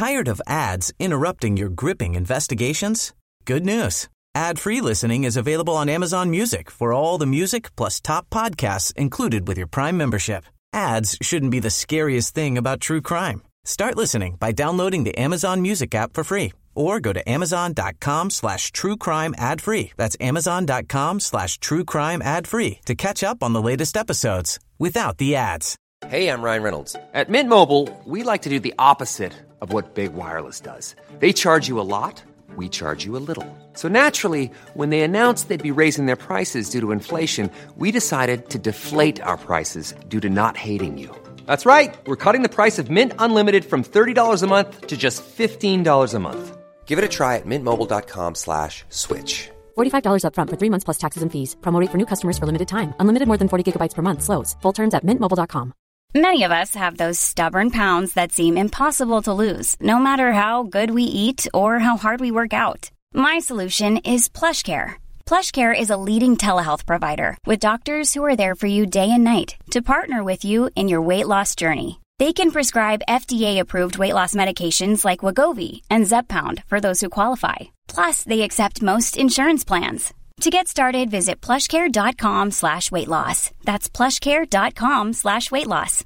Tired of ads interrupting your gripping investigations? Good news. Ad-free listening is available on Amazon Music for all the music plus top podcasts included with your Prime membership. Ads shouldn't be the scariest thing about true crime. Start listening by downloading the Amazon Music app for free or go to amazon.com/truecrime ad-free. That's amazon.com/truecrime ad-free to catch up on the latest episodes without the ads. Hey, I'm Ryan Reynolds. At Mint Mobile, we like to do the opposite of what Big Wireless does. They charge you a lot, we charge you a little. So naturally, when they announced they'd be raising their prices due to inflation, we decided to deflate our prices due to not hating you. That's right. We're cutting the price of Mint Unlimited from $30 a month to just $15 a month. Give it a try at mintmobile.com/switch. $45 up front for 3 months plus taxes and fees. Promo rate for new customers for limited time. Unlimited more than 40 gigabytes per month slows. Full terms at mintmobile.com. Many of us have those stubborn pounds that seem impossible to lose, no matter how good we eat or how hard we work out. My solution is PlushCare. PlushCare is a leading telehealth provider with doctors who are there for you day and night to partner with you in your weight loss journey. They can prescribe FDA-approved weight loss medications like Wegovy and Zepbound for those who qualify. Plus, they accept most insurance plans. To get started, visit plushcare.com/weightloss. That's plushcare.com/weightloss.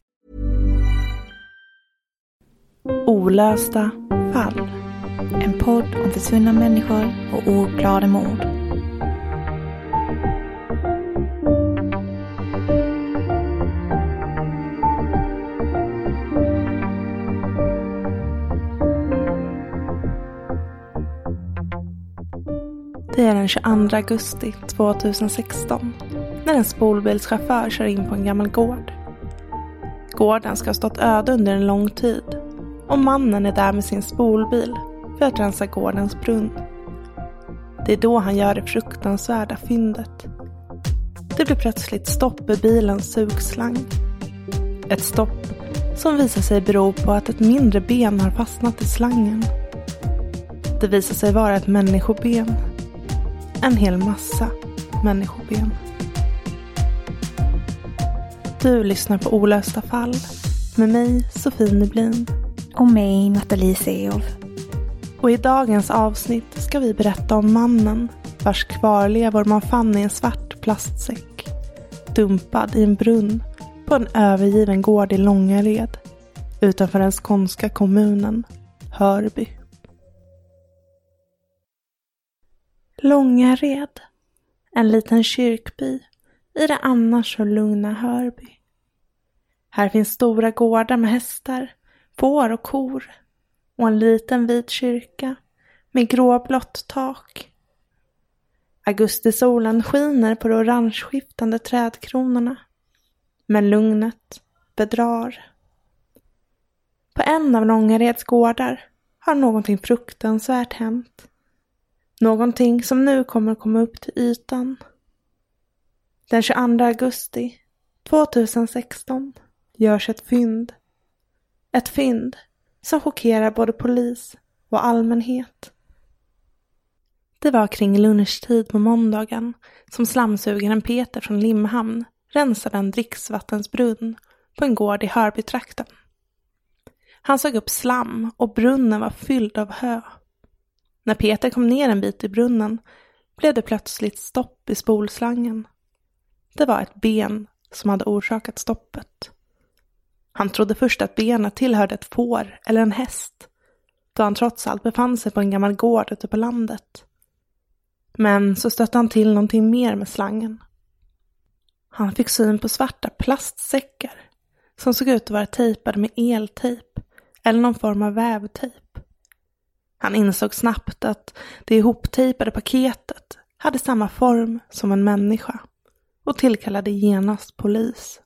Olösta fall. En podd om försvunna människor och ouppklarade mord. Det är den 22 augusti 2016 när en spolbilschaufför kör in på en gammal gård. Gården ska ha stått öde under en lång tid och mannen är där med sin spolbil för att rensa gårdens brunn. Det är då han gör det fruktansvärda fyndet. Det blir plötsligt stopp i bilens sugslang. Ett stopp som visar sig bero på att ett mindre ben har fastnat i slangen. Det visar sig vara ett människoben. En hel massa människoben. Du lyssnar på Olösta fall med mig, Sofie Nyblin. Och mig, Nathalie Seov. Och i dagens avsnitt ska vi berätta om mannen vars kvarlevor man fann i en svart plastsäck. Dumpad i en brunn på en övergiven gård i Långared utanför den skånska kommunen Hörby. Långared, en liten kyrkby i det annars så lugna Hörby. Här finns stora gårdar med hästar, får och kor och en liten vit kyrka med gråblått tak. Augustisolen skiner på de orangeskiftande trädkronorna, men lugnet bedrar. På en av Långareds gårdar har någonting fruktansvärt hänt. Någonting som nu kommer komma upp till ytan. Den 22 augusti 2016 görs ett fynd. Ett fynd som chockerar både polis och allmänhet. Det var kring lunchtid på måndagen som slamsugaren Peter från Limhamn rensade en dricksvattensbrunn på en gård i Hörbytrakten. Han såg upp slam och brunnen var fylld av hö. När Peter kom ner en bit i brunnen blev det plötsligt stopp i spolslangen. Det var ett ben som hade orsakat stoppet. Han trodde först att benet tillhörde ett får eller en häst, då han trots allt befann sig på en gammal gård ute på landet. Men så stötte han till någonting mer med slangen. Han fick syn på svarta plastsäckar som såg ut att vara tejpade med eltejp eller någon form av vävtejp. Han insåg snabbt att det ihoptejpade paketet hade samma form som en människa och tillkallade genast polis.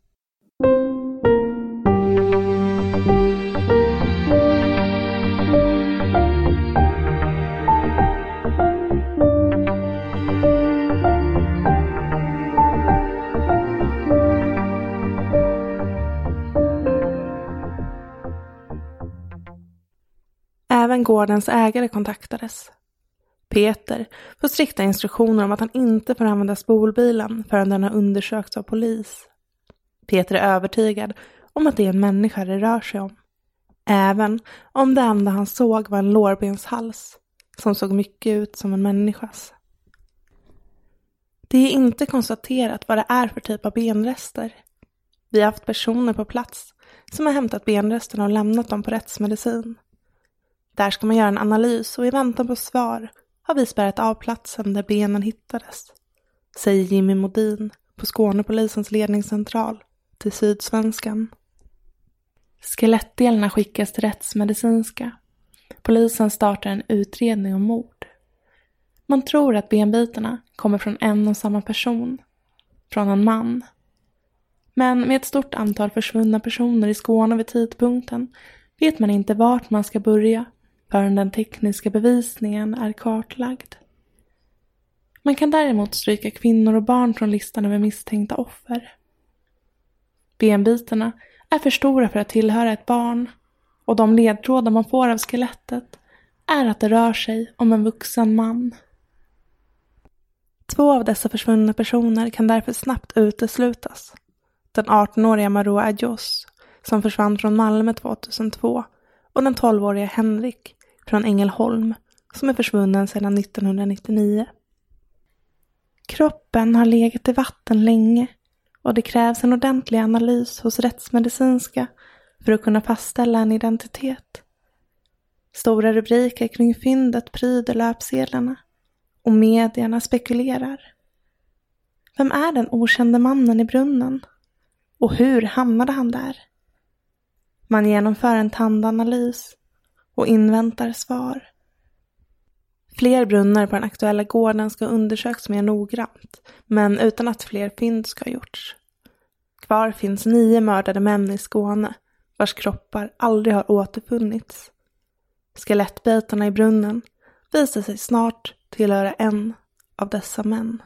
Även gårdens ägare kontaktades. Peter får strikta instruktioner om att han inte får använda spolbilen förrän den har undersökts av polis. Peter är övertygad om att det är en människa det rör sig om. Även om det enda han såg var en lårbenshals som såg mycket ut som en människas. Det är inte konstaterat vad det är för typ av benrester. Vi har haft personer på plats som har hämtat benresterna och lämnat dem på rättsmedicin. Där ska man göra en analys och i väntan på svar har vi spärrat av platsen där benen hittades, säger Jimmy Modin på Skånepolisens ledningscentral till Sydsvenskan. Skelettdelarna skickas till rättsmedicinska. Polisen startar en utredning om mord. Man tror att benbitarna kommer från en och samma person, från en man. Men med ett stort antal försvunna personer i Skåne vid tidpunkten vet man inte vart man ska börja förrän den tekniska bevisningen är kartlagd. Man kan däremot stryka kvinnor och barn från listan över misstänkta offer. Benbitarna är för stora för att tillhöra ett barn och de ledtrådar man får av skelettet är att det rör sig om en vuxen man. 2 av dessa försvunna personer kan därför snabbt uteslutas. Den 18-åriga Maroa Adjos som försvann från Malmö 2002 och den 12-åriga Henrik från Ängelholm som är försvunnen sedan 1999. Kroppen har legat i vatten länge och det krävs en ordentlig analys hos rättsmedicinska för att kunna fastställa en identitet. Stora rubriker kring fyndet pryder löpsedlarna och medierna spekulerar. Vem är den okände mannen i brunnen? Och hur hamnade han där? Man genomför en tandanalys och inväntar svar. Fler brunnar på den aktuella gården ska undersökas mer noggrant, men utan att fler fynd ska ha gjorts. Kvar finns 9 mördade män i Skåne, vars kroppar aldrig har återfunnits. Skelettbitarna i brunnen visar sig snart tillhöra en av dessa män.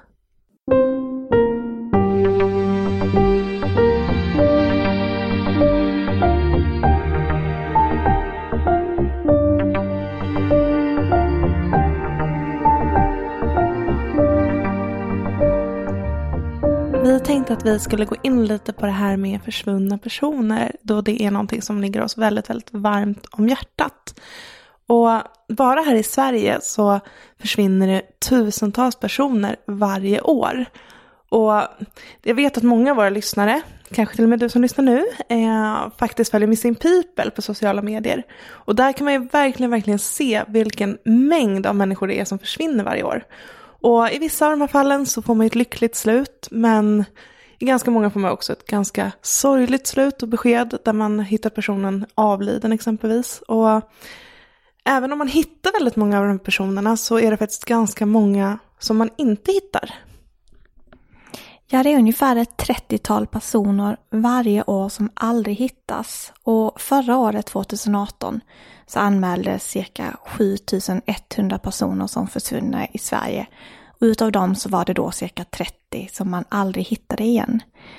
Vi tänkte att vi skulle gå in lite på det här med försvunna personer, då det är någonting som ligger oss väldigt, väldigt varmt om hjärtat. Och bara här i Sverige så försvinner det tusentals personer varje år. Och jag vet att många av våra lyssnare, kanske till och med du som lyssnar nu, faktiskt följer Missing People på sociala medier. Och där kan man ju verkligen se vilken mängd av människor det är som försvinner varje år. Och i vissa av de här fallen så får man ett lyckligt slut, men i ganska många får man också ett ganska sorgligt slut och besked där man hittar personen avliden exempelvis. Och även om man hittar väldigt många av de här personerna så är det faktiskt ganska många som man inte hittar. Ja, det är ungefär ett 30-tal personer varje år som aldrig hittas. Och förra året, 2018, så anmäldes cirka 7100 personer som försvunna i Sverige. Och utav dem så var det då cirka 30 som man aldrig hittade igen.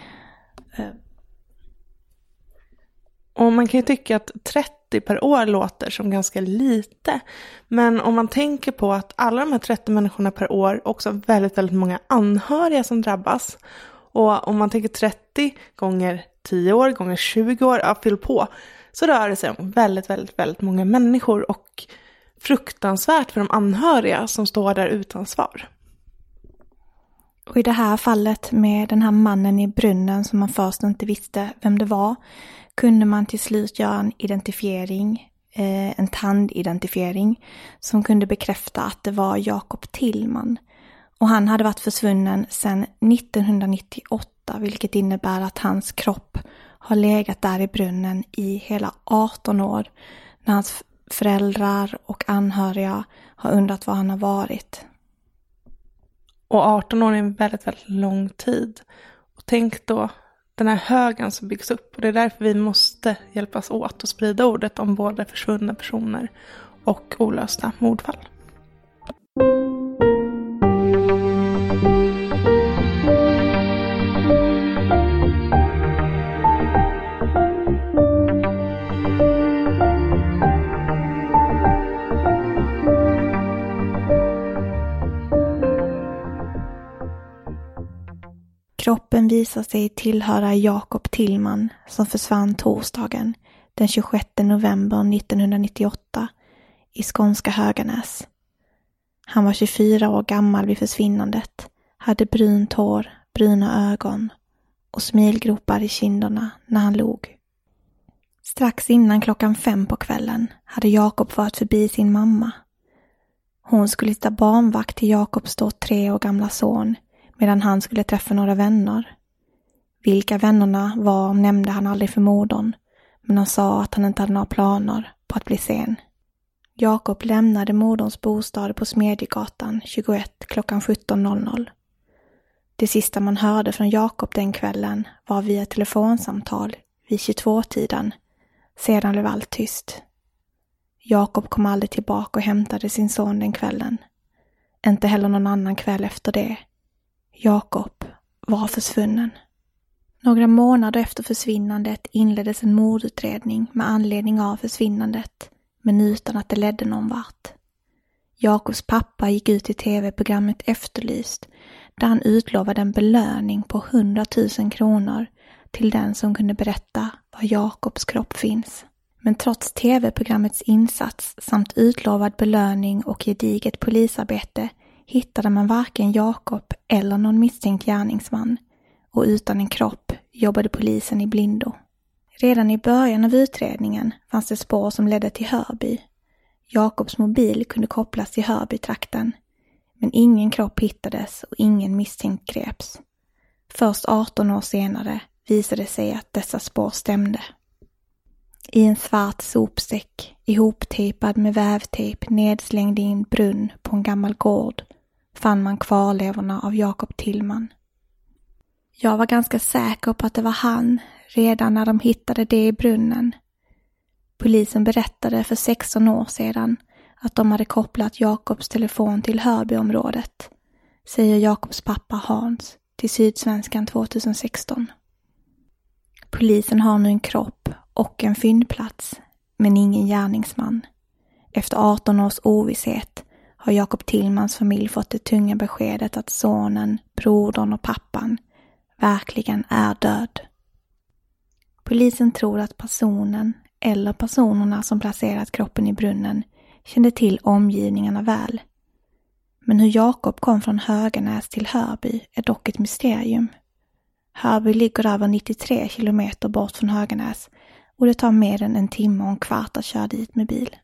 Och man kan ju tycka att 30 per år låter som ganska lite. Men om man tänker på att alla de här 30 människorna per år också har väldigt, väldigt många anhöriga som drabbas. Och om man tänker 30 gånger 10 år, gånger 20 år, ja, fyll på. Så rör det sig om väldigt, väldigt, väldigt många människor och fruktansvärt för de anhöriga som står där utan svar. Och i det här fallet med den här mannen i brunnen som man först inte visste vem det var, kunde man till slut göra en identifiering, en tandidentifiering som kunde bekräfta att det var Jakob Tillman. Och han hade varit försvunnen sedan 1998, vilket innebär att hans kropp har legat där i brunnen i hela 18 år när hans föräldrar och anhöriga har undrat var han har varit. Och 18 år är en väldigt, väldigt lång tid. Och tänk då den här högen som byggs upp. Och det är därför vi måste hjälpas åt och sprida ordet om både försvunna personer och olösta mordfall. Kroppen visar sig tillhöra Jakob Tillman som försvann torsdagen den 26 november 1998 i skånska Höganäs. Han var 24 år gammal vid försvinnandet, hade brunt hår, bruna ögon och smilgropar i kinderna när han log. Strax innan 5:00 på kvällen hade Jakob varit förbi sin mamma. Hon skulle sitta barnvakt till Jakobs 3 år gamla son medan han skulle träffa några vänner. Vilka vännerna var nämnde han aldrig för modern, men han sa att han inte hade några planer på att bli sen. Jakob lämnade moderns bostad på Smedjegatan 21 klockan 17.00. Det sista man hörde från Jakob den kvällen var via telefonsamtal vid 22-tiden. Sedan blev allt tyst. Jakob kom aldrig tillbaka och hämtade sin son den kvällen. Inte heller någon annan kväll efter det. Jakob var försvunnen. Några månader efter försvinnandet inleddes en mordutredning med anledning av försvinnandet, men utan att det ledde någon vart. Jakobs pappa gick ut i tv-programmet Efterlyst, där han utlovade en belöning på 100 000 kronor till den som kunde berätta var Jakobs kropp finns. Men trots tv-programmets insats samt utlovad belöning och gediget polisarbete hittade man varken Jakob eller någon misstänkt gärningsman, och utan en kropp jobbade polisen i blindo. Redan i början av utredningen fanns det spår som ledde till Hörby. Jakobs mobil kunde kopplas till Hörby-trakten, men ingen kropp hittades och ingen misstänkt greps. Först 18 år senare visade det sig att dessa spår stämde. I en svart sopsäck, ihoptejpad med vävtejp nedslängd i en brunn på en gammal gård, fann man kvarlevorna av Jakob Tillman. Jag var ganska säker på att det var han redan när de hittade det i brunnen. Polisen berättade för 16 år sedan att de hade kopplat Jakobs telefon till Hörbyområdet, säger Jakobs pappa Hans till Sydsvenskan 2016. Polisen har nu en kropp och en fyndplats, men ingen gärningsman. Efter 18 års ovisshet har Jakob Tillmans familj fått det tunga beskedet att sonen, brodern och pappan verkligen är död. Polisen tror att personen eller personerna som placerat kroppen i brunnen kände till omgivningarna väl. Men hur Jakob kom från Höganäs till Hörby är dock ett mysterium. Hörby ligger över 93 kilometer bort från Höganäs och det tar mer än en timme och en kvart att köra dit med bil.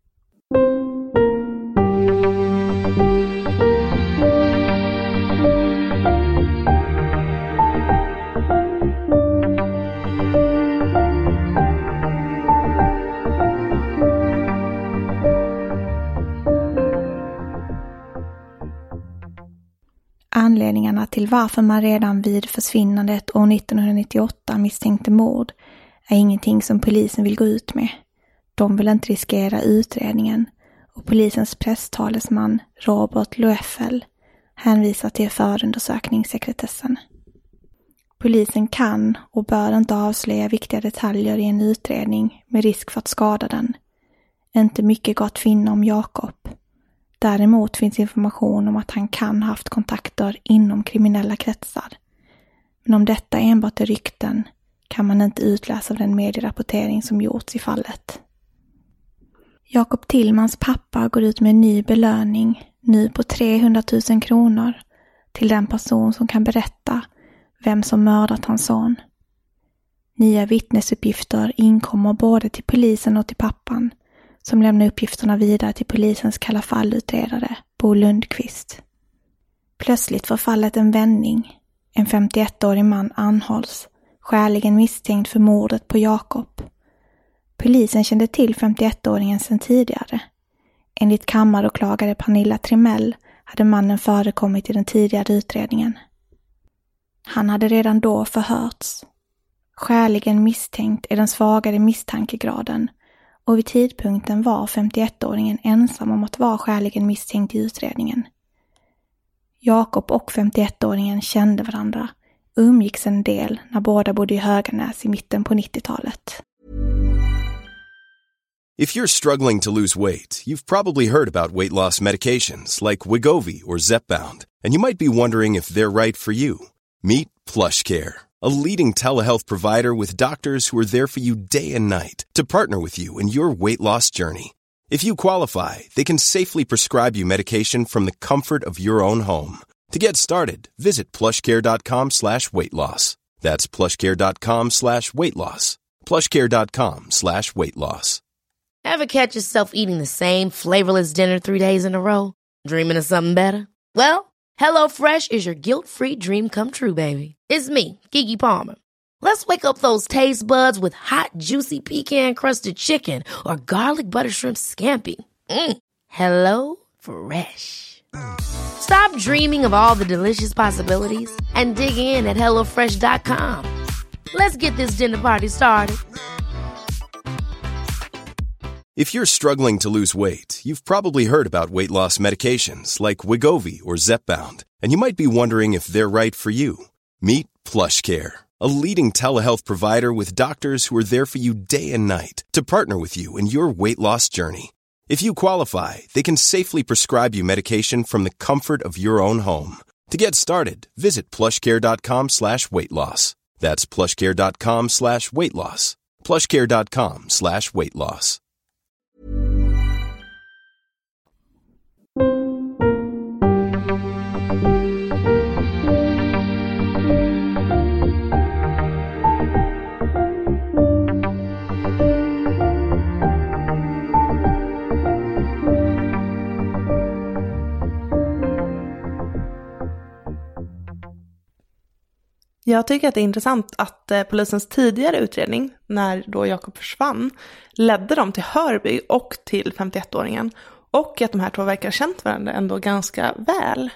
Anledningarna till varför man redan vid försvinnandet år 1998 misstänkte mord är ingenting som polisen vill gå ut med. De vill inte riskera utredningen och polisens presstalesman Robert Loeffel hänvisar till förundersökningssekretessen. Polisen kan och bör inte avslöja viktiga detaljer i en utredning med risk för att skada den. Inte mycket går att finna om Jakob. Däremot finns information om att han kan ha haft kontakter inom kriminella kretsar. Men om detta enbart är rykten kan man inte utläsa av den medierapportering som gjorts i fallet. Jakob Tillmans pappa går ut med en ny belöning, nu på 300 000 kronor, till den person som kan berätta vem som mördat hans son. Nya vittnesuppgifter inkommer både till polisen och till pappan, som lämnar uppgifterna vidare till polisens kalla fallutredare Bo Lundqvist. Plötsligt får fallet en vändning. En 51-årig man anhålls, skäligen misstänkt för mordet på Jakob. Polisen kände till 51-åringen sedan tidigare. Enligt kammaråklagare Pernilla Trimell hade mannen förekommit i den tidigare utredningen. Han hade redan då förhörts. Skäligen misstänkt är den svagare misstankegraden, och vid tidpunkten var 51-åringen ensam om att vara skäligen misstänkt i utredningen. Jakob och 51-åringen kände varandra och umgicks en del när båda bodde i Höganäs i mitten på 90-talet. If you're struggling to lose weight, you've probably heard about weight loss medications like Wegovy or Zepbound, and you might be wondering if they're right for you. Meet PlushCare, a leading telehealth provider with doctors who are there for you day and night to partner with you in your weight loss journey. If you qualify, they can safely prescribe you medication from the comfort of your own home. To get started, visit plushcare.com/weightloss. That's plushcare.com/weightloss. plushcare.com/weightloss. Ever catch yourself eating the same flavorless dinner 3 days in a row? Dreaming of something better? Well, HelloFresh is your guilt-free dream come true, baby. It's me, Keke Palmer. Let's wake up those taste buds with hot, juicy pecan-crusted chicken or garlic butter shrimp scampi. Hello Fresh. Stop dreaming of all the delicious possibilities and dig in at HelloFresh.com. Let's get this dinner party started. If you're struggling to lose weight, you've probably heard about weight loss medications like Wegovy or Zepbound, and you might be wondering if they're right for you. Meet PlushCare, a leading telehealth provider with doctors who are there for you day and night to partner with you in your weight loss journey. If you qualify, they can safely prescribe you medication from the comfort of your own home. To get started, visit plushcare.com/weightloss. That's plushcare.com/weightloss. plushcare.com/weightloss. Jag tycker att det är intressant att polisens tidigare utredning, när då Jakob försvann, ledde dem till Hörby och till 51-åringen. Och att de här två verkar ha känt varandra ändå ganska väl.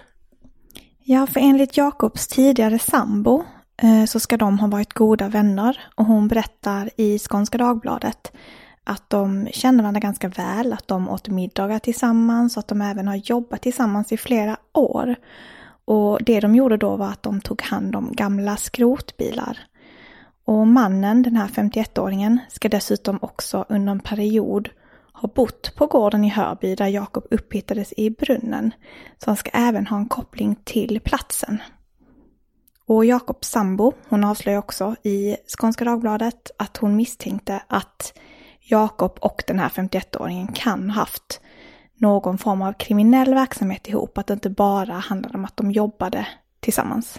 Ja, för enligt Jakobs tidigare sambo så ska de ha varit goda vänner. Och hon berättar i Skånska Dagbladet att de känner varandra ganska väl. Att de åt middagar tillsammans och att de även har jobbat tillsammans i flera år. Och det de gjorde då var att de tog hand om gamla skrotbilar. Och mannen, den här 51-åringen, ska dessutom också under en period ha bott på gården i Hörby där Jakob upphittades i brunnen. Så han ska även ha en koppling till platsen. Och Jakobs sambo, hon avslöjar också i Skånska Dagbladet att hon misstänkte att Jakob och den här 51-åringen kan ha haft någon form av kriminell verksamhet ihop. Att det inte bara handlade om att de jobbade tillsammans.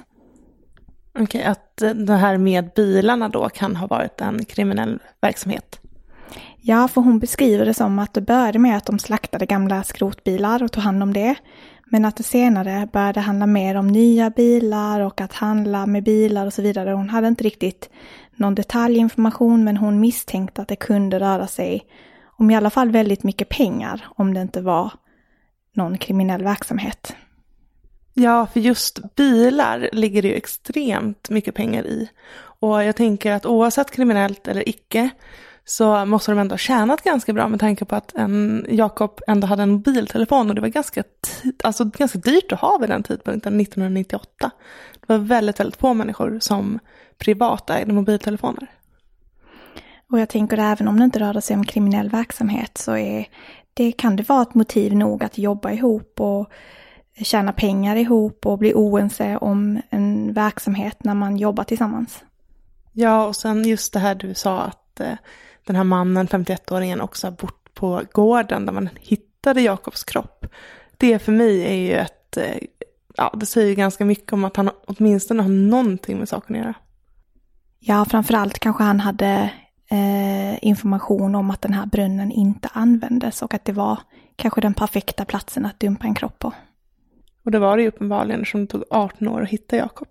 Okej, att det här med bilarna då kan ha varit en kriminell verksamhet. Ja, för hon beskriver det som att det började med att de slaktade gamla skrotbilar och tog hand om det. Men att det senare började handla mer om nya bilar och att handla med bilar och så vidare. Hon hade inte riktigt någon detaljinformation, men hon misstänkte att det kunde röra sig om i alla fall väldigt mycket pengar om det inte var någon kriminell verksamhet. Ja, för just bilar ligger det ju extremt mycket pengar i. Och jag tänker att oavsett kriminellt eller icke så måste de ändå ha tjänat ganska bra med tanke på att Jakob ändå hade en mobiltelefon och det var ganska dyrt att ha vid den tidpunkten, 1998. Det var väldigt, väldigt få människor som privat ägde mobiltelefoner. Och jag tänker även om det inte rör sig om kriminell verksamhet så kan det vara ett motiv nog att jobba ihop och tjäna pengar ihop och bli oense om en verksamhet när man jobbar tillsammans. Ja, och sen just det här du sa att den här mannen, 51-åringen, också har bott på gården där man hittade Jakobs kropp. Det för mig är ju det säger ganska mycket om att han åtminstone har någonting med saken att göra. Ja, framförallt kanske han hade information om att den här brunnen inte användes och att det var kanske den perfekta platsen att dumpa en kropp på. Och det var det ju uppenbarligen som det tog 18 år att hitta Jakob.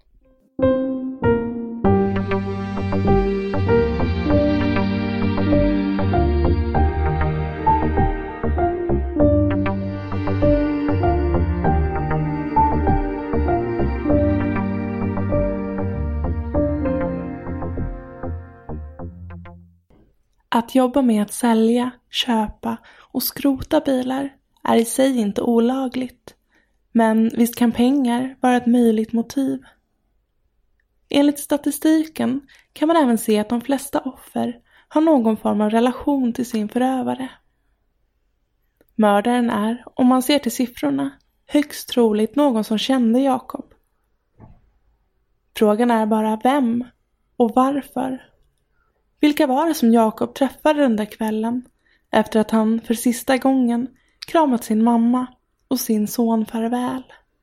Att jobba med att sälja, köpa och skrota bilar är i sig inte olagligt. Men visst kan pengar vara ett möjligt motiv. Enligt statistiken kan man även se att de flesta offer har någon form av relation till sin förövare. Mördaren är, om man ser till siffrorna, högst troligt någon som kände Jakob. Frågan är bara vem och varför. Vilka var det som Jakob träffade den där kvällen efter att han för sista gången kramat sin mamma och sin son farväl?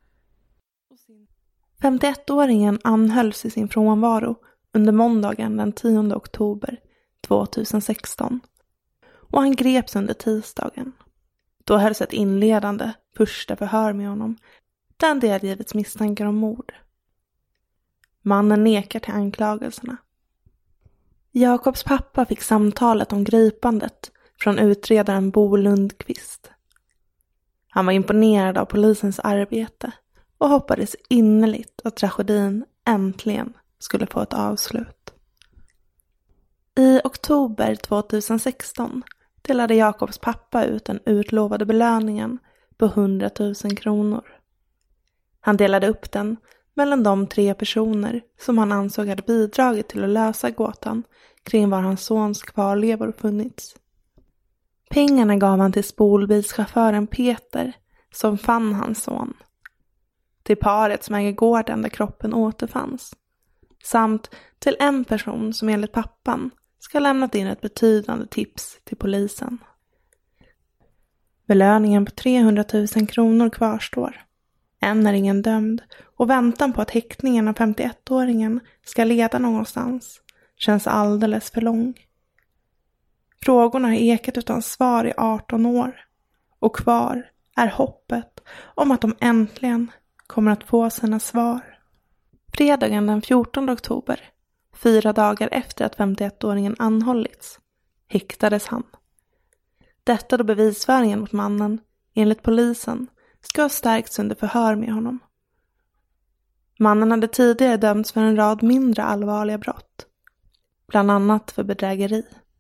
51-åringen anhölls i sin frånvaro under måndagen den 10 oktober 2016 och han greps under tisdagen. Då hölls ett inledande första förhör med honom där han delgivits misstankar om mord. Mannen nekar till anklagelserna. Jakobs pappa fick samtalet om gripandet från utredaren Bo Lundqvist. Han var imponerad av polisens arbete och hoppades innerligt att tragedin äntligen skulle få ett avslut. I oktober 2016 delade Jakobs pappa ut den utlovade belöningen på 100 000 kronor. Han delade upp den mellan de 3 personer som han ansåg hade bidragit till att lösa gåtan kring var hans sons kvarlevor funnits. Pengarna gav han till spolbilschauffören Peter som fann hans son, till paret som äger gården där kroppen återfanns, samt till en person som enligt pappan ska ha lämnat in ett betydande tips till polisen. Belöningen på 300 000 kronor kvarstår. Än är ingen dömd och väntan på att häktningen av 51-åringen ska leda någonstans känns alldeles för lång. Frågorna har ekat utan svar i 18 år och kvar är hoppet om att de äntligen kommer att få sina svar. Fredagen den 14 oktober, 4 dagar efter att 51-åringen anhållits, häktades han. Detta då bevisföringen mot mannen, enligt polisen, ska ha stärkts under förhör med honom. Mannen hade tidigare dömts för en rad mindre allvarliga brott, bland annat för bedrägeri.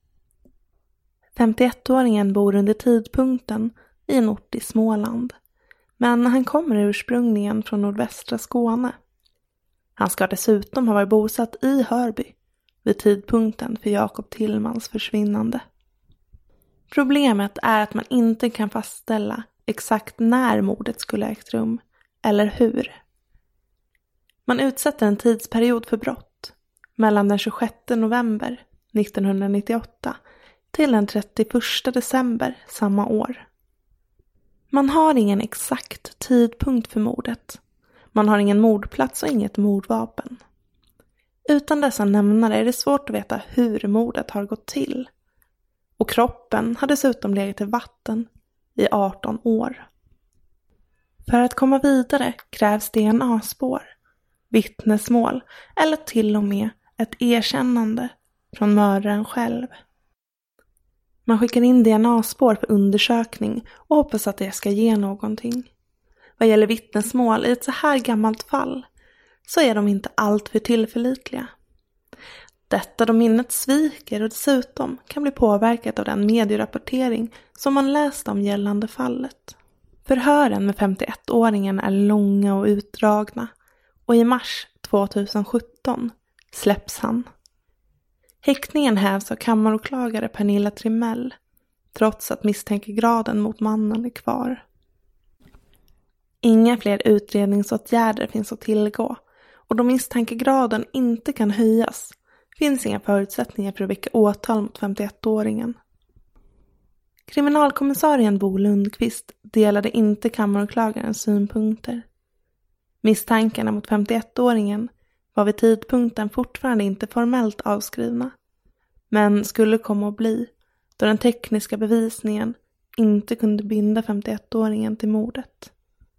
51-åringen bor under tidpunkten i en ort i Småland, men han kommer ursprungligen från nordvästra Skåne. Han ska dessutom ha varit bosatt i Hörby vid tidpunkten för Jakob Tillmans försvinnande. Problemet är att man inte kan fastställa exakt när mordet skulle ägt rum eller hur. Man utsätter en tidsperiod för brott mellan den 26 november 1998 till den 31 december samma år. Man har ingen exakt tidpunkt för mordet. Man har ingen mordplats och inget mordvapen. Utan dessa nämnare är det svårt att veta hur mordet har gått till. Och kroppen har dessutom legat i vatten i 18 år. För att komma vidare krävs DNA-spår, vittnesmål eller till och med ett erkännande från mördaren själv. Man skickar in DNA-spår för undersökning och hoppas att det ska ge någonting. Vad gäller vittnesmål i ett så här gammalt fall så är de inte allt för tillförlitliga. Detta då minnet sviker och dessutom kan bli påverkat av den medierapportering som man läst om gällande fallet. Förhören med 51-åringen är långa och utdragna och i mars 2017 släpps han. Häktningen hävs av kammaråklagare Pernilla Trimell trots att misstankegraden mot mannen är kvar. Inga fler utredningsåtgärder finns att tillgå och då misstankegraden inte kan höjas finns inga förutsättningar för att väcka åtal mot 51-åringen. Kriminalkommissarien Bo Lundqvist delade inte kammaråklagarens synpunkter. Misstankarna mot 51-åringen var vid tidpunkten fortfarande inte formellt avskrivna, men skulle komma att bli då den tekniska bevisningen inte kunde binda 51-åringen till mordet.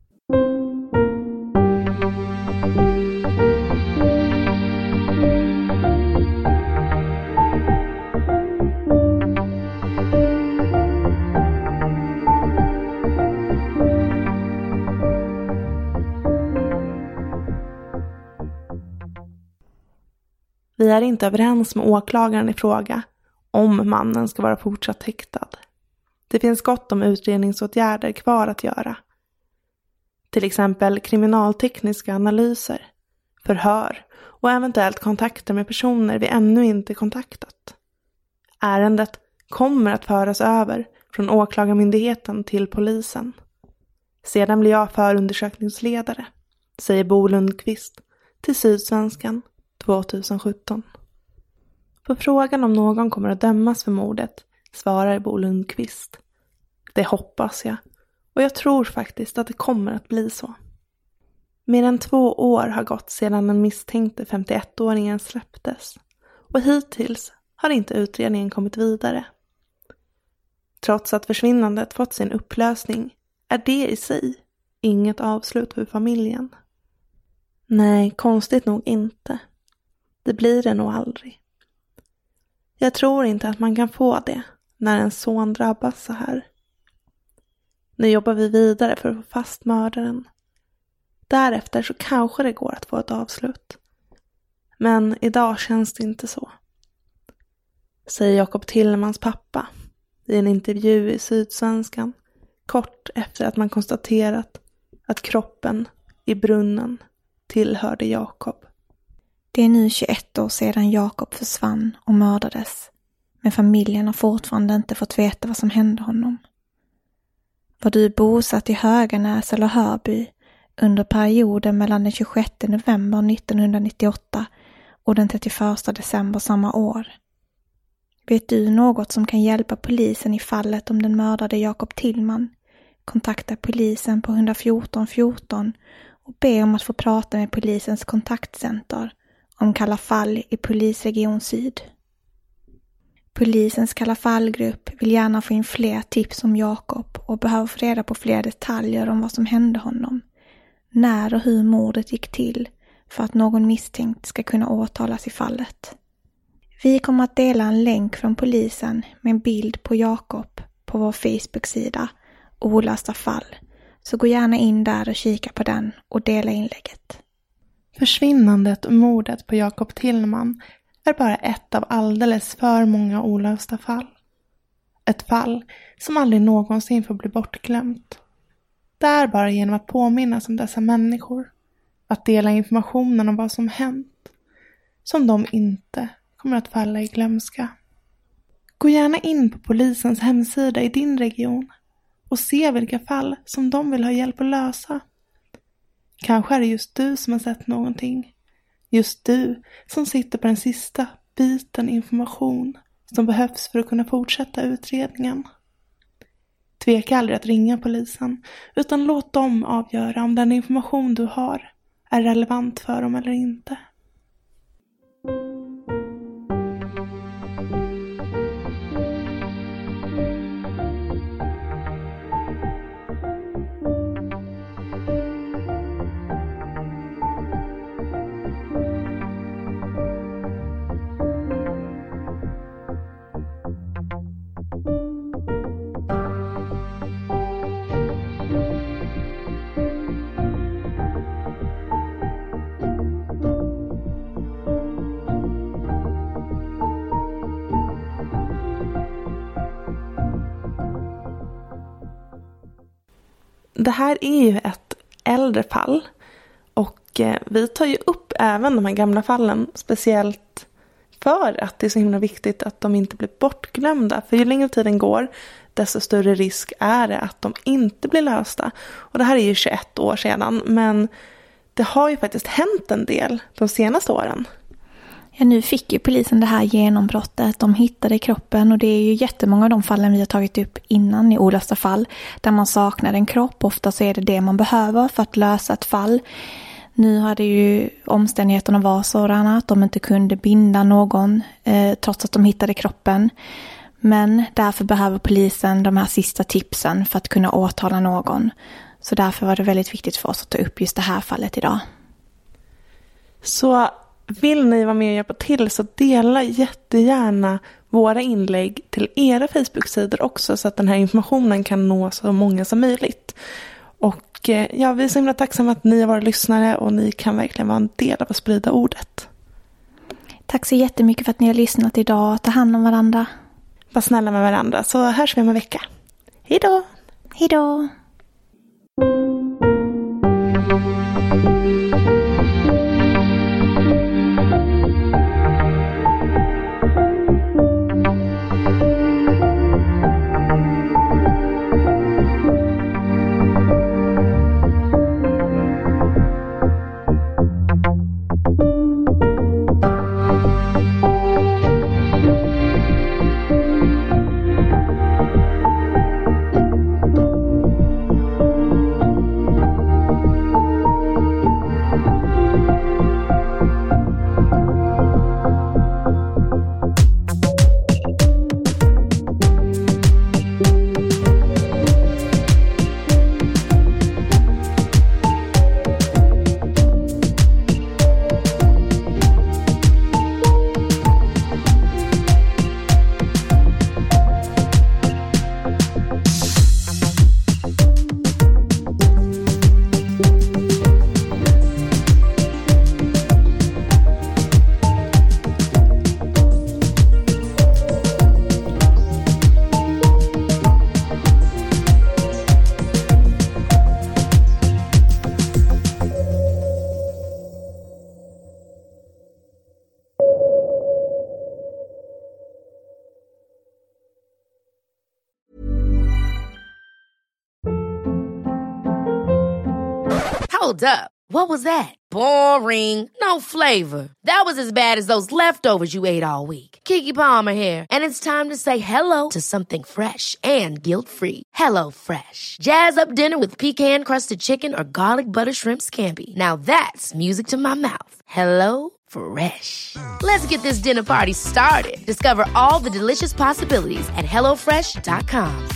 Vi är inte överens med åklagaren i fråga om mannen ska vara fortsatt häktad. Det finns gott om utredningsåtgärder kvar att göra. Till exempel kriminaltekniska analyser, förhör och eventuellt kontakter med personer vi ännu inte kontaktat. Ärendet kommer att föras över från åklagarmyndigheten till polisen. Sedan blir jag förundersökningsledare, säger Bo Lundqvist, till Sydsvenskan 2017. På frågan om någon kommer att dömas för mordet svarar Bo Lundqvist: det hoppas jag, och jag tror faktiskt att det kommer att bli så. Mer än 2 år har gått sedan den misstänkte 51-åringen släpptes, och hittills har inte utredningen kommit vidare. Trots att försvinnandet fått sin upplösning är det i sig inget avslut för familjen. Nej, konstigt nog inte. Det blir det nog aldrig. Jag tror inte att man kan få det när en son drabbas så här. Nu jobbar vi vidare för att få fast mördaren. Därefter så kanske det går att få ett avslut. Men idag känns det inte så, säger Jakob Tillmans pappa i en intervju i Sydsvenskan kort efter att man konstaterat att kroppen i brunnen tillhörde Jakob. Det är nu 21 år sedan Jakob försvann och mördades, men familjen har fortfarande inte fått veta vad som hände honom. Var du bosatt i Höganäs eller Hörby under perioden mellan den 26 november 1998 och den 31 december samma år? Vet du något som kan hjälpa polisen i fallet om den mördade Jakob Tillman? Kontakta polisen på 114 14 och be om att få prata med polisens kontaktcenter om Kalla fall i polisregion Syd. Polisens Kalla fallgrupp vill gärna få in fler tips om Jakob och behöver få reda på fler detaljer om vad som hände honom, när och hur mordet gick till för att någon misstänkt ska kunna åtalas i fallet. Vi kommer att dela en länk från polisen med en bild på Jakob på vår Facebook-sida Olösta fall, så gå gärna in där och kika på den och dela inlägget. Försvinnandet och mordet på Jakob Tillman är bara ett av alldeles för många olösta fall. Ett fall som aldrig någonsin får bli bortglömt. Det är bara genom att påminnas om dessa människor, att dela informationen om vad som hänt, som de inte kommer att falla i glömska. Gå gärna in på polisens hemsida i din region och se vilka fall som de vill ha hjälp att lösa. Kanske är det just du som har sett någonting. Just du som sitter på den sista biten information som behövs för att kunna fortsätta utredningen. Tveka aldrig att ringa polisen, utan låt dem avgöra om den information du har är relevant för dem eller inte. Det här är ju ett äldre fall och vi tar ju upp även de här gamla fallen, speciellt för att det är så himla viktigt att de inte blir bortglömda. För ju längre tiden går, desto större risk är det att de inte blir lösta. Och det här är ju 21 år sedan, men det har ju faktiskt hänt en del de senaste åren. Ja, nu fick ju polisen det här genombrottet. De hittade kroppen och det är ju jättemånga av de fallen vi har tagit upp innan i olösta fall. Där man saknar en kropp. Ofta så är det det man behöver för att lösa ett fall. Nu hade ju omständigheterna var sådana att de inte kunde binda någon trots att de hittade kroppen. Men därför behöver polisen de här sista tipsen för att kunna åtala någon. Så därför var det väldigt viktigt för oss att ta upp just det här fallet idag. Så vill ni vara med och hjälpa till, så dela jättegärna våra inlägg till era Facebook-sidor också, så att den här informationen kan nå så många som möjligt. Och ja, vi är så himla tacksamma att ni har varit lyssnare och ni kan verkligen vara en del av att sprida ordet. Tack så jättemycket för att ni har lyssnat idag. Ta hand om varandra. Var snälla med varandra, så hörs vi om en vecka. Hej då! Hej då! Hold up. What was that? Boring. No flavor. That was as bad as those leftovers you ate all week. Keke Palmer here, and it's time to say hello to something fresh and guilt-free. Hello Fresh. Jazz up dinner with pecan-crusted chicken or garlic butter shrimp scampi. Now that's music to my mouth. Hello Fresh. Let's get this dinner party started. Discover all the delicious possibilities at hellofresh.com.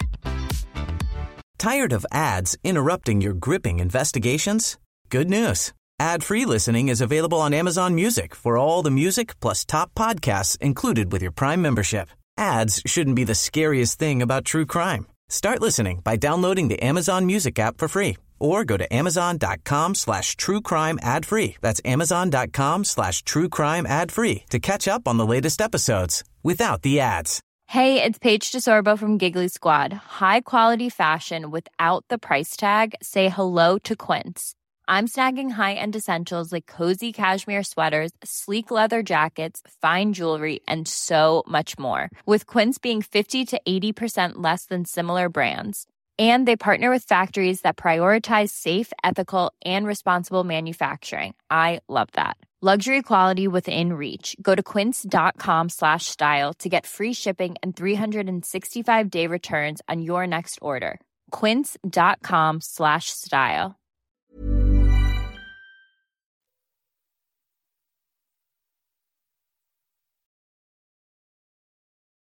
Tired of ads interrupting your gripping investigations? Good news. Ad-free listening is available on Amazon Music for all the music plus top podcasts included with your Prime membership. Ads shouldn't be the scariest thing about true crime. Start listening by downloading the Amazon Music app for free or go to amazon.com/truecrime ad-free. That's amazon.com/truecrime ad-free to catch up on the latest episodes without the ads. Hey, it's Paige DeSorbo from Giggly Squad. High quality fashion without the price tag. Say hello to Quince. I'm snagging high-end essentials like cozy cashmere sweaters, sleek leather jackets, fine jewelry, and so much more. With Quince being 50 to 80% less than similar brands. And they partner with factories that prioritize safe, ethical, and responsible manufacturing. I love that. Luxury quality within reach. Go to quince.com/style to get free shipping and 365-day returns on your next order. Quince.com/style.